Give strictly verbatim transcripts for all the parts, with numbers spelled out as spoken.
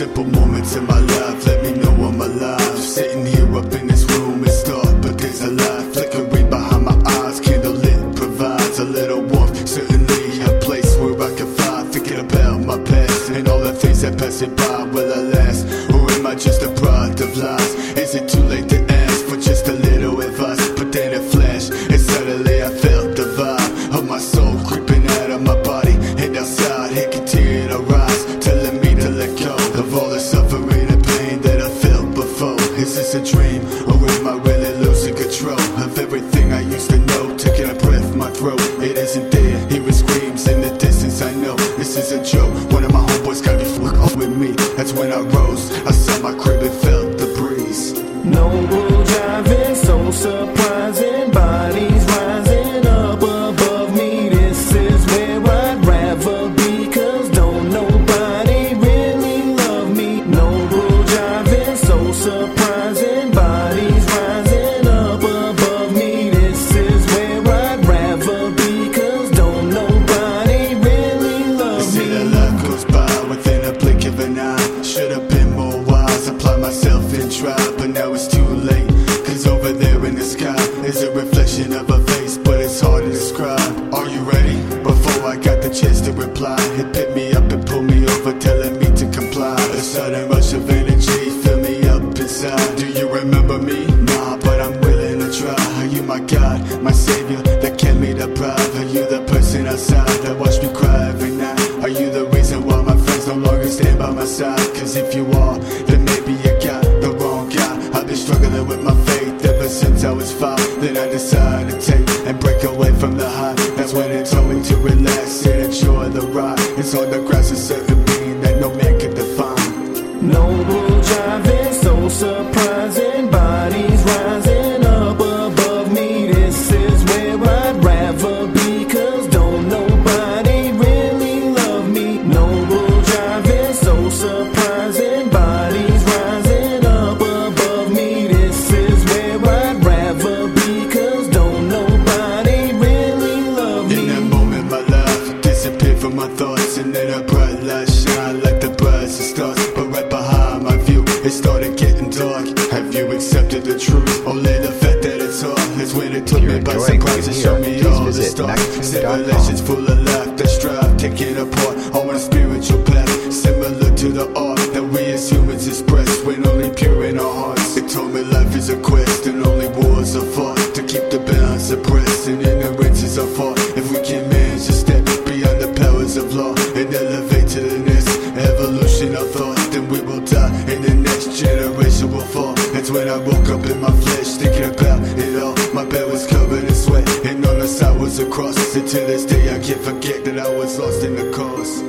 simple moments in my life let me know I'm alive. Sitting here up in this room, it's dark, but there's a light flickering behind my eyes. Candlelit provides a little warmth, certainly a place where I can find. Thinking about my past and all the things that pass it by. Will I last, or am I just a product of lies? Is it too late to ask for just a little advice? But then it flashed, and suddenly I felt the vibe of my soul creeping out of my body. And outside, it continued to rise, telling me to let go of all the suffering and pain that I felt before. Is this a dream, or am I really losing control of everything I used to know? Taking a breath, my throat, it isn't there. Hearing screams in the distance, I know this is a joke. One of my homeboys got me fuck off with me. That's when I rose, I saw my crib and felt the breeze. Noble driving, so surprising, bodies rising up above me. This is where I'd rather be, cause don't nobody really love me. Noble driving, so surprising, bodies rising up above me. This is where I'd rather be, cause don't nobody really love You see me. that life goes by within a blink of an eye. Should've been more wise, apply myself and try, but now it's too late. Cause over there in the sky is a reflection of a face, but it's hard to describe. Are you ready? Before I got the chance to reply, it picked me up and pulled me over, telling me to comply. A sudden rush of energy filled me up inside. Do you remember me? Nah, but I'm willing to try. Are you my God, my savior, that kept me deprived? Are you the person outside that watched me cry every night? Are you the reason why my friends no longer stand by my side? Cause if you are, then maybe you got the wrong guy. I've been struggling with my faith ever since I was five. Then I decided to take and break away from the high. That's when it told me to relax and enjoy the ride. It's on the grass, a certain being that no man can define. Noble driving, so surprising, bodies rising up above me. This is where I'd rather be, cause don't nobody really love me. Noble driving, so surprising, bodies rising up above me. This is where I'd rather be, cause don't nobody really love me. In that moment my life disappeared from my thoughts, and then a bright light shine like the brightest of stars. But right behind my view it started getting dark. Have you accepted the truth? Only the fact that it's hard is when it took me by surprise and showed me all the stars. Simulations full of life that strive, taking apart on a spiritual path, similar to the art that we as humans express when only pure in our hearts. It told me life is a quest and only wars are fought to keep the balance suppressed, and ignorance is our fault. If we can manage to step beyond the powers of law and elevate to the next evolution of thought, then we will die and the next generation will fall. That's when I woke up in my flesh, thinking about it all. My bed was covered in sweat and on the side was a cross. And to this day I can't forget that I was lost in the cause.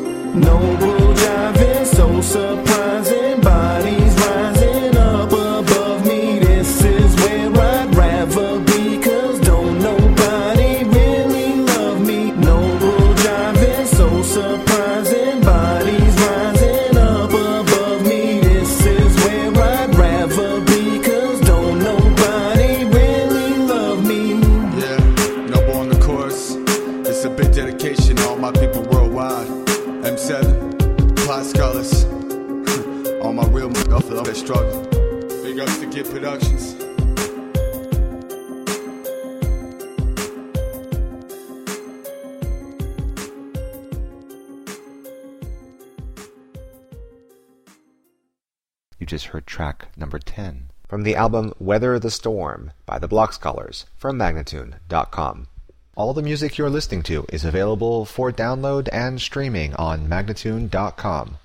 Noble driving, so surprising, bodies rising up above me. This is where I'd rather be, cause don't nobody really love me. Noble driving, so surprising, bodies rising up above me. This is where I'd rather be, cause don't nobody really love me. Yeah, Noble on the chorus. It's a big dedication to all my people worldwide. M seven, Plot Scholars, all my real motherfuckers that struggle. Big ups to Get Productions. You just heard track number ten from the album Weather the Storm by the Block Scholars from Magnatune dot com. All the music you're listening to is available for download and streaming on Magnatune dot com.